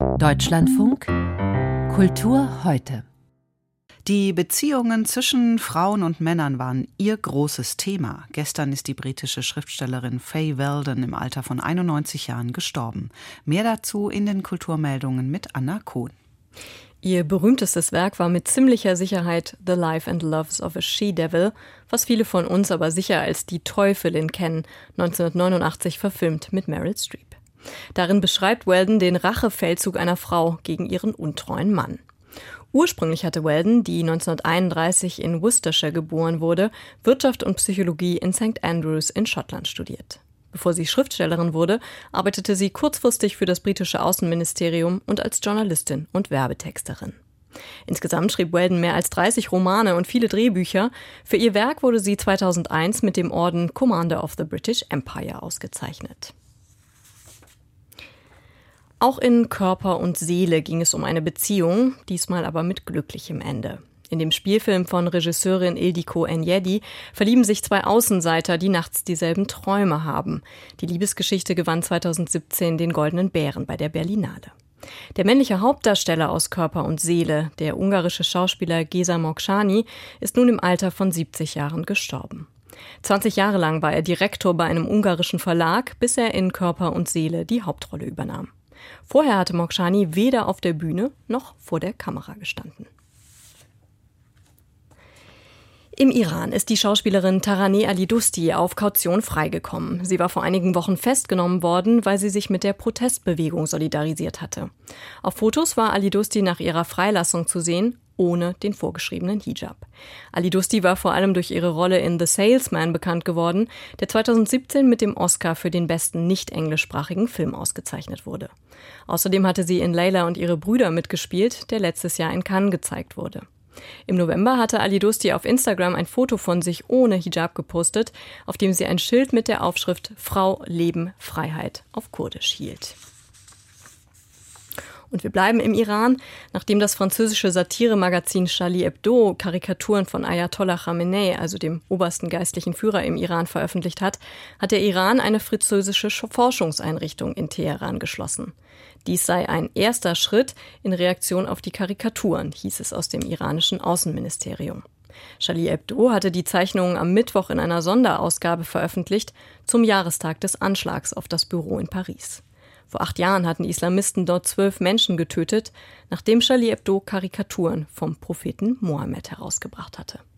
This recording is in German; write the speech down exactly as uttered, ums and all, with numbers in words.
Deutschlandfunk Kultur heute. Die Beziehungen zwischen Frauen und Männern waren ihr großes Thema. Gestern ist die britische Schriftstellerin Fay Weldon im Alter von einundneunzig Jahren gestorben. Mehr dazu in den Kulturmeldungen mit Anna Kohn. Ihr berühmtestes Werk war mit ziemlicher Sicherheit The Life and Loves of a She-Devil, was viele von uns aber sicher als Die Teufelin kennen, neunzehnhundertneunundachtzig verfilmt mit Meryl Streep. Darin beschreibt Weldon den Rachefeldzug einer Frau gegen ihren untreuen Mann. Ursprünglich hatte Weldon, die neunzehnhunderteinunddreißig in Worcestershire geboren wurde, Wirtschaft und Psychologie in Sankt Andrews in Schottland studiert. Bevor sie Schriftstellerin wurde, arbeitete sie kurzfristig für das britische Außenministerium und als Journalistin und Werbetexterin. Insgesamt schrieb Weldon mehr als dreißig Romane und viele Drehbücher. Für ihr Werk wurde sie zweitausendeins mit dem Orden Commander of the British Empire ausgezeichnet. Auch in Körper und Seele ging es um eine Beziehung, diesmal aber mit glücklichem Ende. In dem Spielfilm von Regisseurin Ildiko Enyedi verlieben sich zwei Außenseiter, die nachts dieselben Träume haben. Die Liebesgeschichte gewann zweitausendsiebzehn den Goldenen Bären bei der Berlinale. Der männliche Hauptdarsteller aus Körper und Seele, der ungarische Schauspieler Géza Moksány, ist nun im Alter von siebzig Jahren gestorben. zwanzig Jahre lang war er Direktor bei einem ungarischen Verlag, bis er in Körper und Seele die Hauptrolle übernahm. Vorher hatte Moksány weder auf der Bühne noch vor der Kamera gestanden. Im Iran ist die Schauspielerin Taraneh Ali-Dosti auf Kaution freigekommen. Sie war vor einigen Wochen festgenommen worden, weil sie sich mit der Protestbewegung solidarisiert hatte. Auf Fotos war Ali-Dosti nach ihrer Freilassung zu sehen, ohne den vorgeschriebenen Hijab. Ali-Dosti war vor allem durch ihre Rolle in The Salesman bekannt geworden, der zweitausendsiebzehn mit dem Oscar für den besten nicht-englischsprachigen Film ausgezeichnet wurde. Außerdem hatte sie in Layla und ihre Brüder mitgespielt, der letztes Jahr in Cannes gezeigt wurde. Im November hatte Ali-Dosti auf Instagram ein Foto von sich ohne Hijab gepostet, auf dem sie ein Schild mit der Aufschrift Frau, Leben, Freiheit auf Kurdisch hielt. Und wir bleiben im Iran. Nachdem das französische Satiremagazin Charlie Hebdo Karikaturen von Ayatollah Khamenei, also dem obersten geistlichen Führer im Iran, veröffentlicht hat, hat der Iran eine französische Forschungseinrichtung in Teheran geschlossen. Dies sei ein erster Schritt in Reaktion auf die Karikaturen, hieß es aus dem iranischen Außenministerium. Charlie Hebdo hatte die Zeichnungen am Mittwoch in einer Sonderausgabe veröffentlicht zum Jahrestag des Anschlags auf das Büro in Paris. Vor acht Jahren hatten die Islamisten dort zwölf Menschen getötet, nachdem Charlie Hebdo Karikaturen vom Propheten Mohammed herausgebracht hatte.